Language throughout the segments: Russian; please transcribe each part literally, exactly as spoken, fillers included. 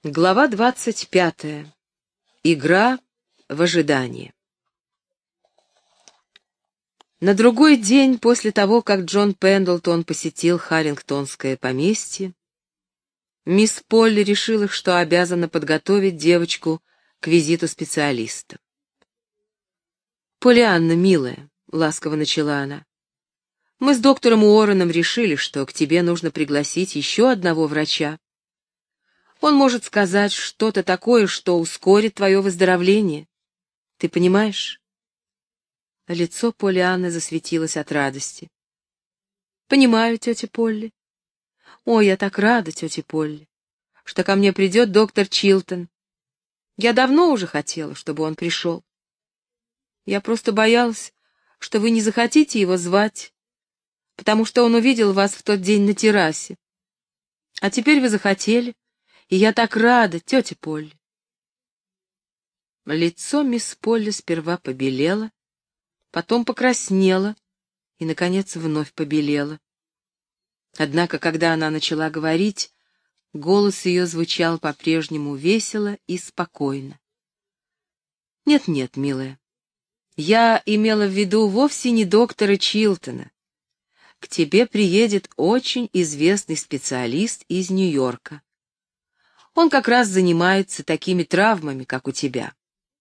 Глава двадцать пятая. Игра в ожидании. На другой день после того, как Джон Пендлтон посетил Харрингтонское поместье, мисс Полли решила, что обязана подготовить девочку к визиту специалиста. «Поллианна, милая», — ласково начала она, — «мы с доктором Уорреном решили, что к тебе нужно пригласить еще одного врача. Он может сказать что-то такое, что ускорит твое выздоровление. Ты понимаешь?» Лицо Поллианны засветилось от радости. «Понимаю, тетя Полли. Ой, я так рада, тетя Полли, что ко мне придет доктор Чилтон. Я давно уже хотела, чтобы он пришел. Я просто боялась, что вы не захотите его звать, потому что он увидел вас в тот день на террасе. А теперь вы захотели. И я так рада, тетя Полли». Лицо мисс Полли сперва побелело, потом покраснело и, наконец, вновь побелело. Однако, когда она начала говорить, голос ее звучал по-прежнему весело и спокойно. «Нет-нет, милая, я имела в виду вовсе не доктора Чилтона. К тебе приедет очень известный специалист из Нью-Йорка. Он как раз занимается такими травмами, как у тебя.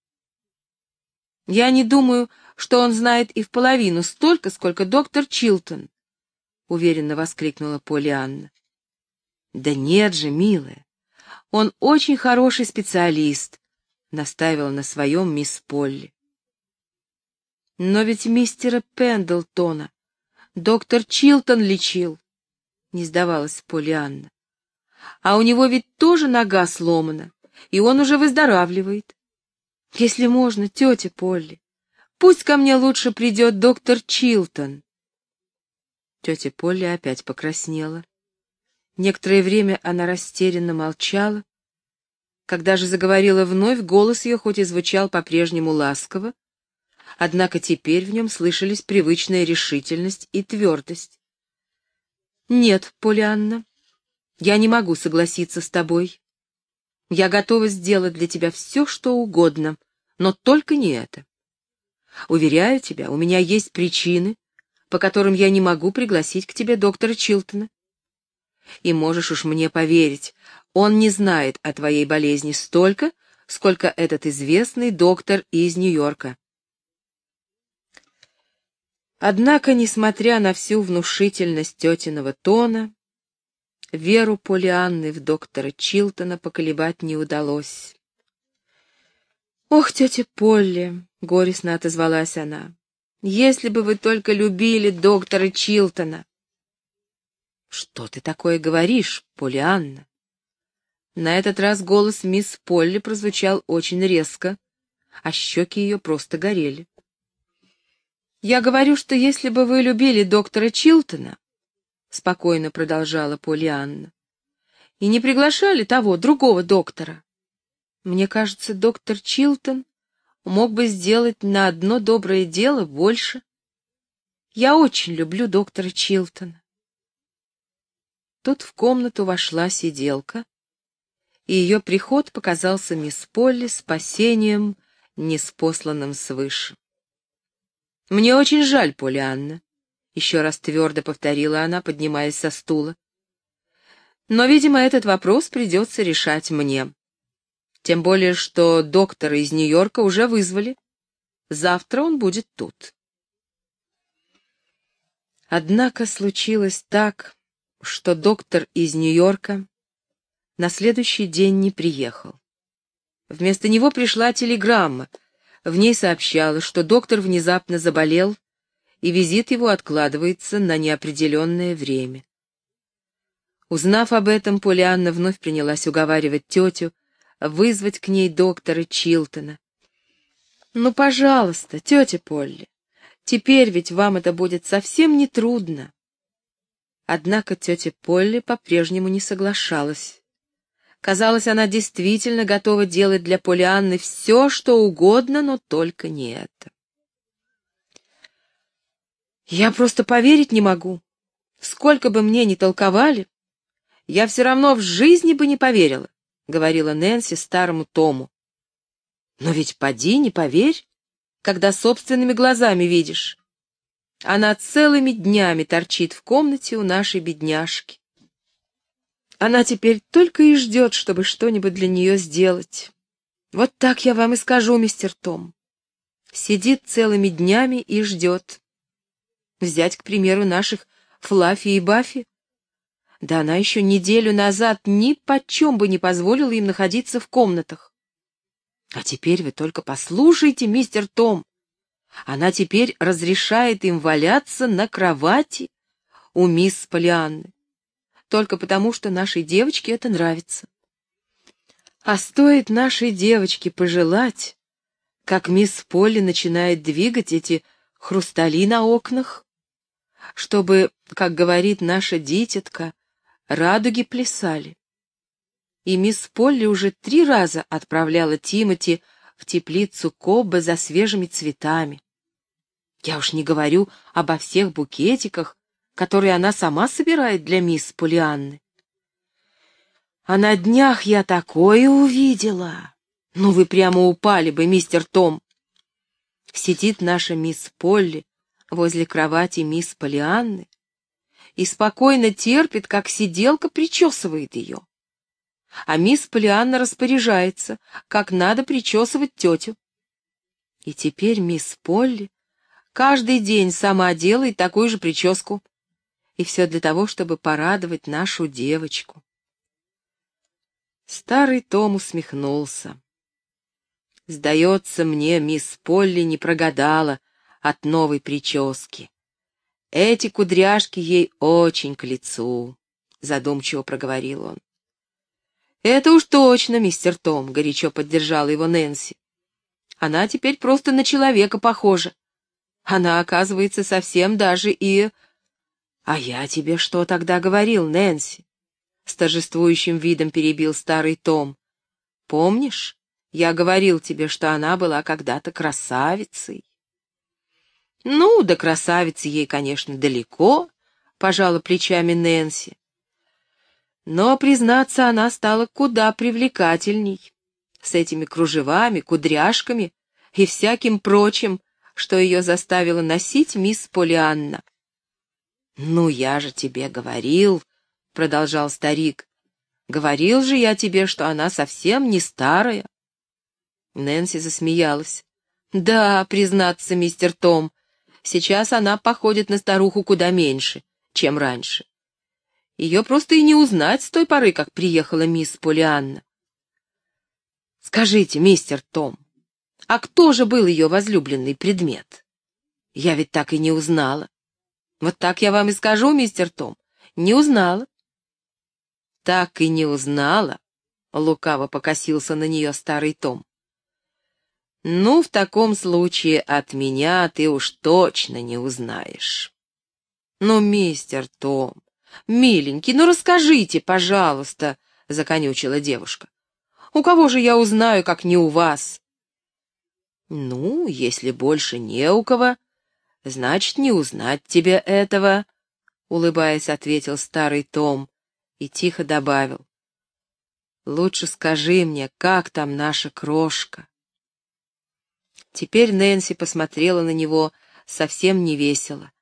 Я не думаю, что он знает и в половину столько, сколько доктор Чилтон», — уверенно воскликнула Поллианна. «Да нет же, милая, он очень хороший специалист», — настаивала на своем мисс Полли. «Но ведь мистера Пендлтона доктор Чилтон лечил», — не сдавалась Поллианна. «А у него ведь тоже нога сломана, и он уже выздоравливает. Если можно, тетя Полли, пусть ко мне лучше придет доктор Чилтон». Тетя Полли опять покраснела. Некоторое время она растерянно молчала. Когда же заговорила вновь, голос ее хоть и звучал по-прежнему ласково, однако теперь в нем слышались привычная решительность и твердость. «Нет, Поллианна, я не могу согласиться с тобой. Я готова сделать для тебя все, что угодно, но только не это. Уверяю тебя, у меня есть причины, по которым я не могу пригласить к тебе доктора Чилтона. И можешь уж мне поверить, он не знает о твоей болезни столько, сколько этот известный доктор из Нью-Йорка». Однако, несмотря на всю внушительность тетиного тона, веру Поллианны в доктора Чилтона поколебать не удалось. «Ох, тетя Полли», — горестно отозвалась она, — «если бы вы только любили доктора Чилтона». «Что ты такое говоришь, Поллианна?» На этот раз голос мисс Полли прозвучал очень резко, а щеки ее просто горели. «Я говорю, что если бы вы любили доктора Чилтона, — спокойно продолжала Поллианна, — и не приглашали того, другого доктора, мне кажется, доктор Чилтон мог бы сделать на одно доброе дело больше. Я очень люблю доктора Чилтона». Тут в комнату вошла сиделка, и ее приход показался мисс Полли спасением, ниспосланным свыше. «Мне очень жаль, Поллианна», — еще раз твердо повторила она, поднимаясь со стула. «Но, видимо, этот вопрос придется решать мне. Тем более, что доктора из Нью-Йорка уже вызвали. Завтра он будет тут». Однако случилось так, что доктор из Нью-Йорка на следующий день не приехал. Вместо него пришла телеграмма. В ней сообщалось, что доктор внезапно заболел, и визит его откладывается на неопределенное время. Узнав об этом, Поллианна вновь принялась уговаривать тетю вызвать к ней доктора Чилтона. «Ну, пожалуйста, тетя Полли, теперь ведь вам это будет совсем не трудно». Однако тетя Полли по-прежнему не соглашалась. Казалось, она действительно готова делать для Поллианны все, что угодно, но только не это. «Я просто поверить не могу. Сколько бы мне ни толковали, я все равно в жизни бы не поверила, — говорила Нэнси старому Тому. «Но ведь поди, не поверь, когда собственными глазами видишь. Она целыми днями торчит в комнате у нашей бедняжки. Она теперь только и ждет, чтобы что-нибудь для нее сделать. Вот так я вам и скажу, мистер Том. Сидит целыми днями и ждет. Взять, к примеру, наших Флаффи и Баффи. Да она еще неделю назад ни почем бы не позволила им находиться в комнатах. А теперь вы только послушайте, мистер Том. Она теперь разрешает им валяться на кровати у мисс Поллианны. Только потому, что нашей девочке это нравится. А стоит нашей девочке пожелать, как мисс Полли начинает двигать эти хрустали на окнах, чтобы, как говорит наша дитятка, радуги плясали. И мисс Полли уже три раза отправляла Тимоти в теплицу Кобба за свежими цветами. Я уж не говорю обо всех букетиках, которые она сама собирает для мисс Поллианны. А на днях я такое увидела. Ну, вы прямо упали бы, мистер Том. Сидит наша мисс Полли возле кровати мисс Поллианны и спокойно терпит, как сиделка причесывает ее. А мисс Поллианна распоряжается, как надо причесывать тетю. И теперь мисс Полли каждый день сама делает такую же прическу. И все для того, чтобы порадовать нашу девочку. Старый Том усмехнулся. Сдается мне, мисс Полли не прогадала от новой прически. Эти кудряшки ей очень к лицу, задумчиво проговорил он. Это уж точно, мистер Том, горячо поддержала его Нэнси. Она теперь просто на человека похожа. Она, оказывается, совсем даже и... А я тебе что тогда говорил, Нэнси? С торжествующим видом перебил старый Том. Помнишь, я говорил тебе, что она была когда-то красавицей? Ну, да красавицы ей, конечно, далеко, пожала плечами Нэнси. Но, признаться, она стала куда привлекательней, с этими кружевами, кудряшками и всяким прочим, что ее заставила носить мисс Поллианна. «Ну, я же тебе говорил», — продолжал старик, — «говорил же я тебе, что она совсем не старая». Нэнси засмеялась. «Да, признаться, мистер Том, сейчас она походит на старуху куда меньше, чем раньше. Ее просто и не узнать с той поры, как приехала мисс Поллианна. Скажите, мистер Том, а кто же был ее возлюбленный предмет? Я ведь так и не узнала. Вот так я вам и скажу, мистер Том, не узнала». «Так и не узнала?» — лукаво покосился на нее старый Том. «Ну, в таком случае от меня ты уж точно не узнаешь». «Ну, мистер Том, миленький, ну расскажите, пожалуйста», — законючила девушка. «У кого же я узнаю, как не у вас?» «Ну, если больше не у кого, значит, не узнать тебе этого», — улыбаясь, ответил старый Том и тихо добавил. «Лучше скажи мне, как там наша крошка?» Теперь Нэнси посмотрела на него совсем невесело.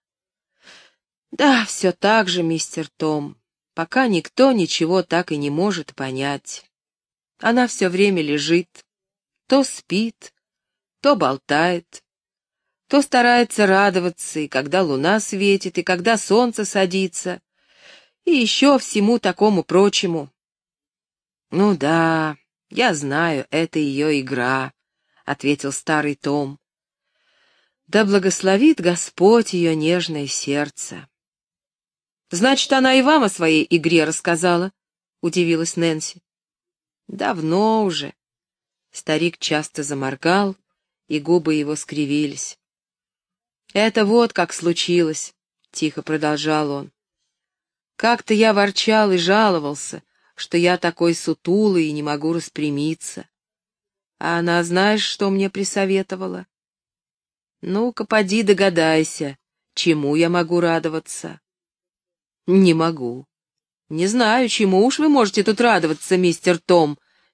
«Да, все так же, мистер Том, пока никто ничего так и не может понять. Она все время лежит, то спит, то болтает, то старается радоваться, и когда луна светит, и когда солнце садится, и еще всему такому прочему. Ну да, я знаю, это ее игра», — ответил старый Том. «Да благословит Господь ее нежное сердце». «Значит, она и вам о своей игре рассказала?» — удивилась Нэнси. «Давно уже». Старик часто заморгал, и губы его скривились. «Это вот как случилось», — тихо продолжал он. «Как-то я ворчал и жаловался, что я такой сутулый и не могу распрямиться. А она, знаешь, что мне присоветовала? Ну-ка, поди догадайся, чему я могу радоваться». «Не могу. Не знаю, чему уж вы можете тут радоваться, мистер Том»,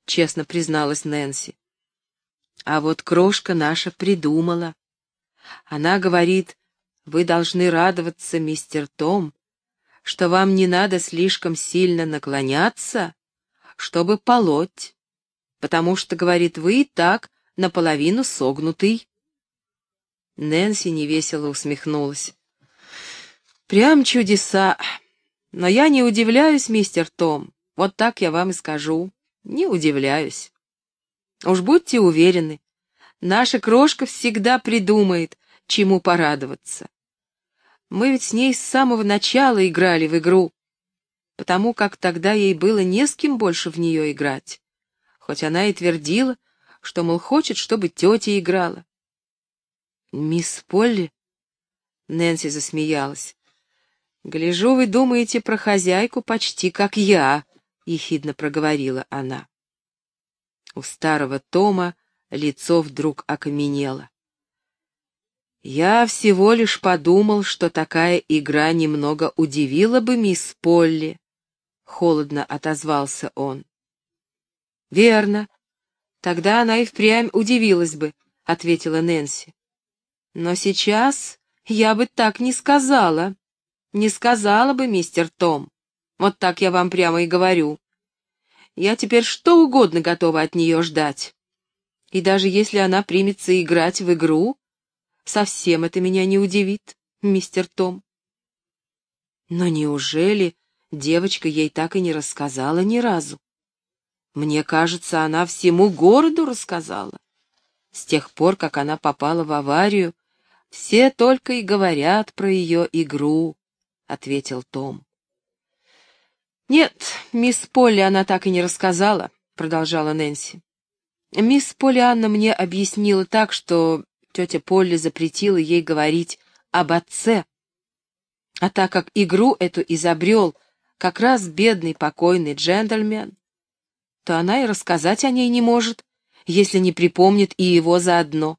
честно призналась Нэнси. А вот крошка наша придумала. Она говорит, вы должны радоваться, мистер Том, что вам не надо слишком сильно наклоняться, чтобы полоть, потому что, говорит, вы и так наполовину согнутый. Нэнси невесело усмехнулась. Прям чудеса. Но я не удивляюсь, мистер Том, вот так я вам и скажу, не удивляюсь. Уж будьте уверены, наша крошка всегда придумает, чему порадоваться. Мы ведь с ней с самого начала играли в игру, потому как тогда ей было не с кем больше в нее играть, хоть она и твердила, что, мол, хочет, чтобы тетя играла. «Мисс Полли?» — Нэнси засмеялась. «Гляжу, вы думаете про хозяйку почти как я», — ехидно проговорила она. У старого Тома лицо вдруг окаменело. «Я всего лишь подумал, что такая игра немного удивила бы мисс Полли», — холодно отозвался он. «Верно. Тогда она и впрямь удивилась бы», — ответила Нэнси. «Но сейчас я бы так не сказала. Не сказала бы, мистер Том. Вот так я вам прямо и говорю. Я теперь что угодно готова от нее ждать. И даже если она примется играть в игру, совсем это меня не удивит, мистер Том». Но неужели девочка ей так и не рассказала ни разу? Мне кажется, она всему городу рассказала. С тех пор, как она попала в аварию, все только и говорят про ее игру, — ответил Том. «Нет, мисс Полли она так и не рассказала», — продолжала Нэнси. «Мисс Поллианна мне объяснила так, что тетя Полли запретила ей говорить об отце. А так как игру эту изобрел как раз бедный покойный джентльмен, то она и рассказать о ней не может, если не припомнит и его заодно».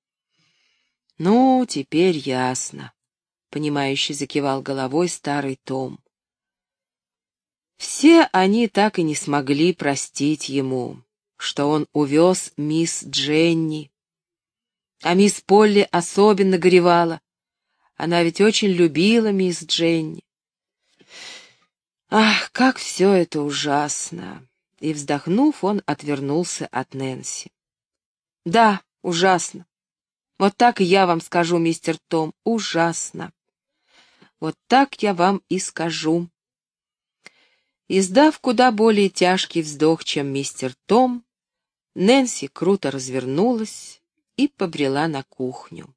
«Ну, теперь ясно», — понимающе закивал головой старый Том. Все они так и не смогли простить ему, что он увез мисс Дженни. А мисс Полли особенно горевала. Она ведь очень любила мисс Дженни. Ах, как все это ужасно! И, вздохнув, он отвернулся от Нэнси. «Да, ужасно. Вот так и я вам скажу, мистер Том, ужасно. Вот так я вам и скажу». Издав куда более тяжкий вздох, чем мистер Том, Нэнси круто развернулась и побрела на кухню.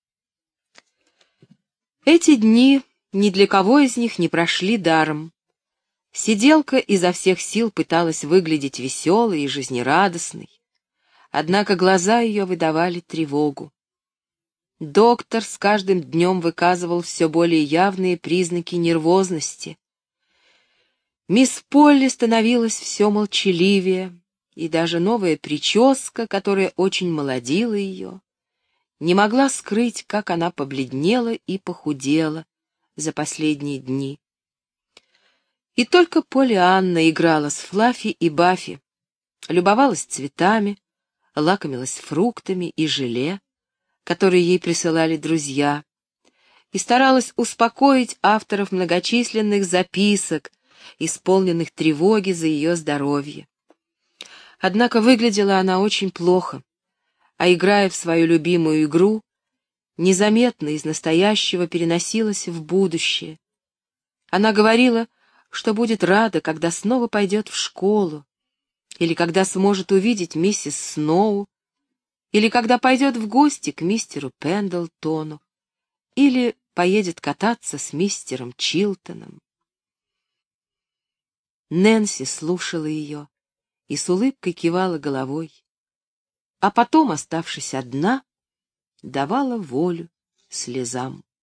Эти дни ни для кого из них не прошли даром. Сиделка изо всех сил пыталась выглядеть веселой и жизнерадостной, однако глаза ее выдавали тревогу. Доктор с каждым днем выказывал все более явные признаки нервозности. Мисс Полли становилась все молчаливее, и даже новая прическа, которая очень молодила ее, не могла скрыть, как она побледнела и похудела за последние дни. И только Поллианна играла с Флаффи и Баффи, любовалась цветами, лакомилась фруктами и желе, которые ей присылали друзья, и старалась успокоить авторов многочисленных записок, исполненных тревоги за ее здоровье. Однако выглядела она очень плохо, а, играя в свою любимую игру, незаметно из настоящего переносилась в будущее. Она говорила, что будет рада, когда снова пойдет в школу, или когда сможет увидеть миссис Сноу, или когда пойдет в гости к мистеру Пендлтону, или поедет кататься с мистером Чилтоном. Нэнси слушала ее и с улыбкой кивала головой, а потом, оставшись одна, давала волю слезам.